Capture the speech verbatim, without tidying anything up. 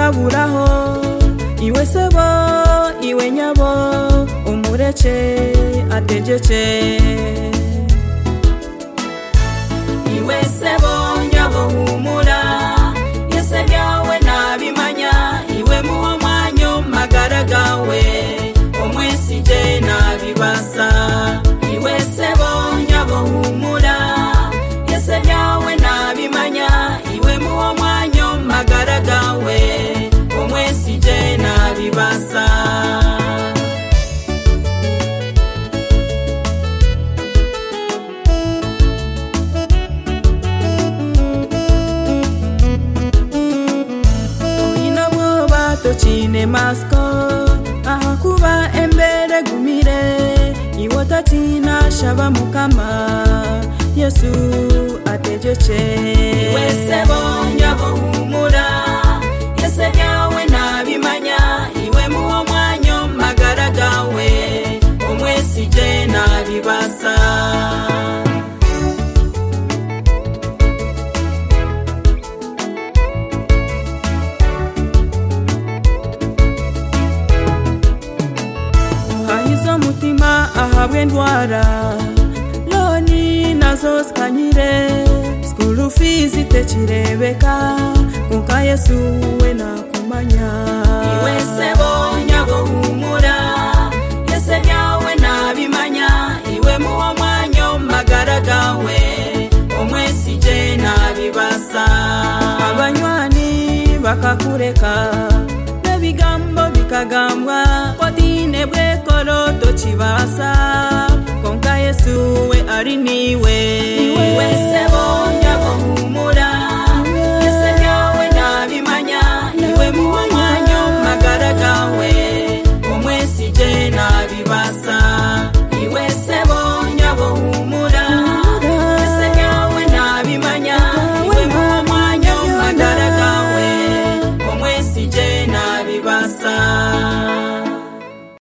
kaburaho iwe sebo iwe nyabo umureke ategeke iwe sebo nyabo humura yese byawe nabimanya iwe muho mwanyo magaragawe omwesi je nabibasa iwe sebo nyabo humura yese byawe nabimanya iwe muho mwanyo magaragawe omwesi je nabibasa Chine masko ahakuba embere gumire iwota tina shaba mukama Yesu atejeche iwe sebo nyabo humura yese byawe nabimanya iwe muho mwanyo magaragawe omwesi je nabibasa mutima ahabwe ndwara loni nazo skanyire school fees techirebeka kuka Yesu we nakumanya iwe sebo nyabo humura yese byawe nabimanya iwe muho mwanyo magaragawe omwesi je nabibasa abanywani bakakureka nebigambo bikagambwa kodine bwe koroto chibasa konka Yesu we ari niwe